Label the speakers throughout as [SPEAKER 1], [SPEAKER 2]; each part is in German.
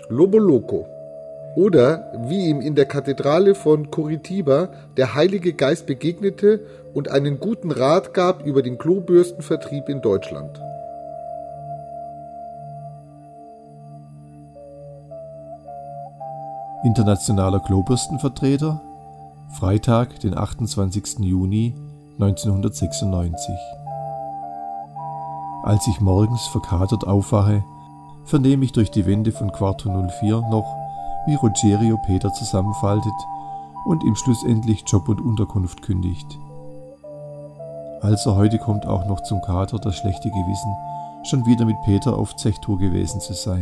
[SPEAKER 1] Lobo Loco. Oder wie ihm in der Kathedrale von Curitiba der Heilige Geist begegnete und einen guten Rat gab über den Klobürstenvertrieb in Deutschland.
[SPEAKER 2] Internationaler Klobürstenvertreter, Freitag, den 28. Juni 1996. Als ich morgens verkatert aufwache, vernehme ich durch die Wände von Quarto 04 noch, wie Rogerio Peter zusammenfaltet und ihm schlussendlich Job und Unterkunft kündigt. Also heute kommt auch noch zum Kater das schlechte Gewissen, schon wieder mit Peter auf Zechtour gewesen zu sein.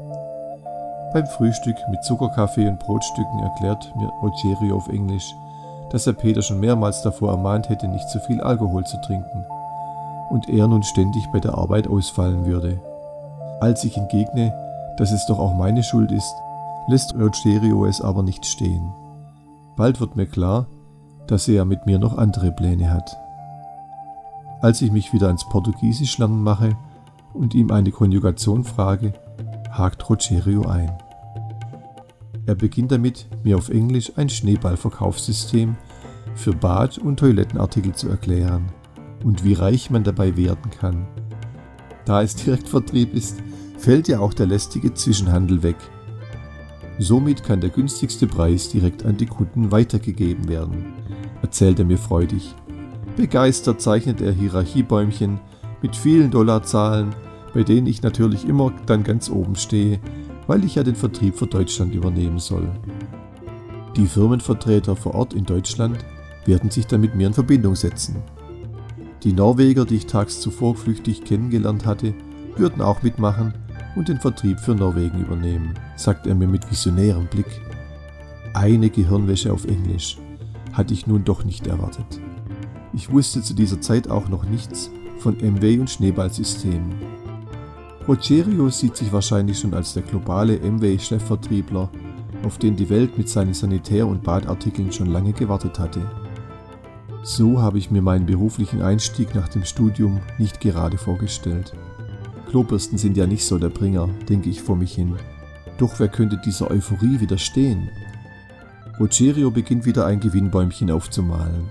[SPEAKER 2] Beim Frühstück mit Zuckerkaffee und Brotstücken erklärt mir Rogerio auf Englisch, dass er Peter schon mehrmals davor ermahnt hätte, nicht zu viel Alkohol zu trinken und er nun ständig bei der Arbeit ausfallen würde. Als ich entgegne, dass es doch auch meine Schuld ist, lässt Rogerio es aber nicht stehen. Bald wird mir klar, dass er ja mit mir noch andere Pläne hat. Als ich mich wieder ans Portugiesisch lernen mache und ihm eine Konjugation frage, hakt Rogerio ein. Er beginnt damit, mir auf Englisch ein Schneeballverkaufssystem für Bad- und Toilettenartikel zu erklären und wie reich man dabei werden kann. Da es Direktvertrieb ist, fällt ja auch der lästige Zwischenhandel weg. Somit kann der günstigste Preis direkt an die Kunden weitergegeben werden, erzählt er mir freudig. Begeistert zeichnet er Hierarchiebäumchen mit vielen Dollarzahlen, bei denen ich natürlich immer dann ganz oben stehe, weil ich ja den Vertrieb für Deutschland übernehmen soll. Die Firmenvertreter vor Ort in Deutschland werden sich dann mit mir in Verbindung setzen. Die Norweger, die ich tags zuvor flüchtig kennengelernt hatte, würden auch mitmachen und den Vertrieb für Norwegen übernehmen, sagt er mir mit visionärem Blick. Eine Gehirnwäsche auf Englisch hatte ich nun doch nicht erwartet. Ich wusste zu dieser Zeit auch noch nichts von Amway und Schneeballsystemen. Rogerio sieht sich wahrscheinlich schon als der globale Amway-Chefvertriebler, auf den die Welt mit seinen Sanitär- und Badartikeln schon lange gewartet hatte. So habe ich mir meinen beruflichen Einstieg nach dem Studium nicht gerade vorgestellt. Klobürsten sind ja nicht so der Bringer, denke ich vor mich hin. Doch wer könnte dieser Euphorie widerstehen? Rogerio beginnt wieder ein Gewinnbäumchen aufzumalen.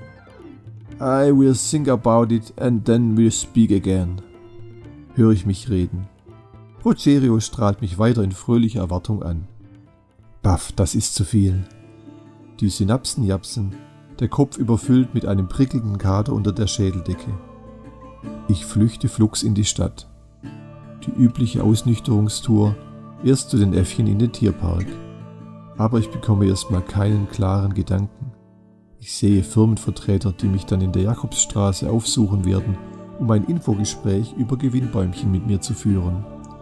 [SPEAKER 2] I will think about it and then we'll speak again. Höre ich mich reden. Rogerio strahlt mich weiter in fröhlicher Erwartung an. Baff, das ist zu viel. Die Synapsen japsen, der Kopf überfüllt mit einem prickelnden Kater unter der Schädeldecke. Ich flüchte flugs in die Stadt. Die übliche Ausnüchterungstour, erst zu den Äffchen in den Tierpark. Aber ich bekomme erstmal keinen klaren Gedanken. Ich sehe Firmenvertreter, die mich dann in der Jakobsstraße aufsuchen werden, um ein Infogespräch über Gewinnbäumchen mit mir zu führen.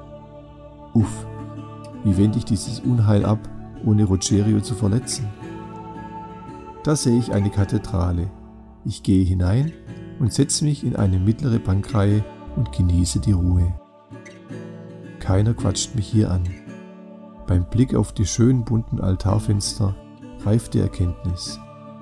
[SPEAKER 2] Uff, wie wende ich dieses Unheil ab, ohne Rogerio zu verletzen? Da sehe ich eine Kathedrale. Ich gehe hinein und setze mich in eine mittlere Bankreihe und genieße die Ruhe. Keiner quatscht mich hier an. Beim Blick auf die schönen bunten Altarfenster reift die Erkenntnis.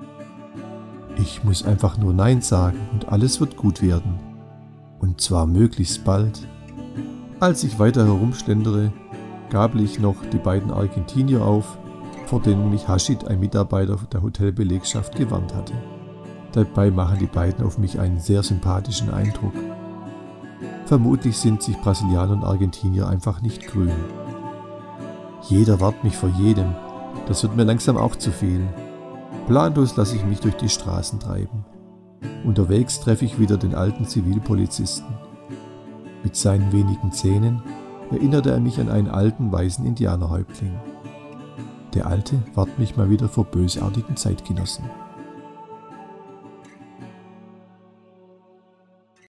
[SPEAKER 2] Ich muss einfach nur Nein sagen und alles wird gut werden. Und zwar möglichst bald. Als ich weiter herumschlendere, gabel ich noch die beiden Argentinier auf, vor denen mich Haschid, ein Mitarbeiter der Hotelbelegschaft, gewarnt hatte. Dabei machen die beiden auf mich einen sehr sympathischen Eindruck. Vermutlich sind sich Brasilianer und Argentinier einfach nicht grün. Jeder warnt mich vor jedem, das wird mir langsam auch zu viel. Planlos lasse ich mich durch die Straßen treiben. Unterwegs treffe ich wieder den alten Zivilpolizisten. Mit seinen wenigen Zähnen erinnerte er mich an einen alten weißen Indianerhäuptling. Der Alte warnt mich mal wieder vor bösartigen Zeitgenossen.